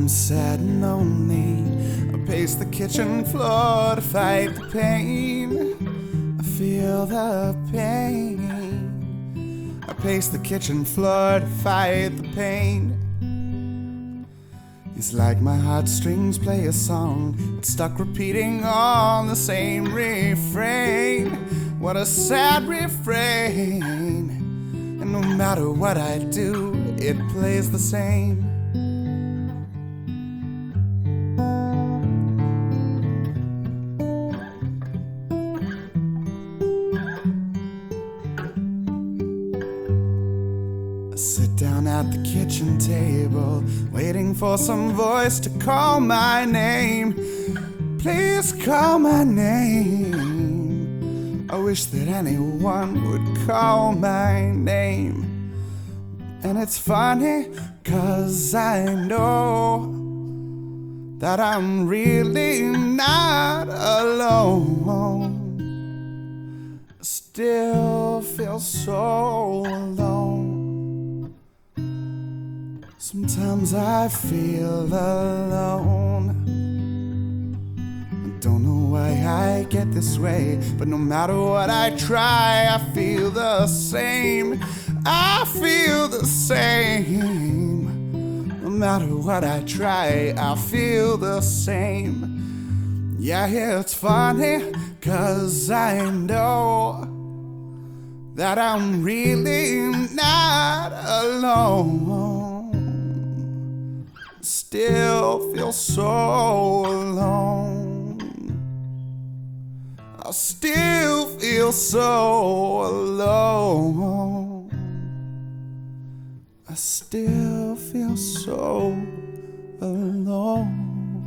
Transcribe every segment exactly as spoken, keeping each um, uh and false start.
I'm sad and lonely. I pace the kitchen floor to fight the pain. I feel the pain. I pace the kitchen floor to fight the pain. It's like my heartstrings play a song. It's stuck repeating on the same refrain. What a sad refrain. And no matter what I do, it plays the same. I sit down at the kitchen table, waiting for some voice to call my name. Please call my name. I wish that anyone would call my name. And it's funny, 'cause I know that I'm really not alone. I still feel so alone. Sometimes I feel alone. I don't know why I get this way, but no matter what I try, I feel the same. I feel the same. No matter what I try, I feel the same. Yeah, it's funny, 'cause I know that I'm really not alone. Still feel so alone. I still feel so alone. I still feel so alone.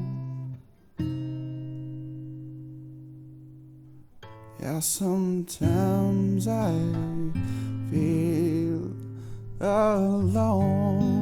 Yeah, sometimes I feel alone.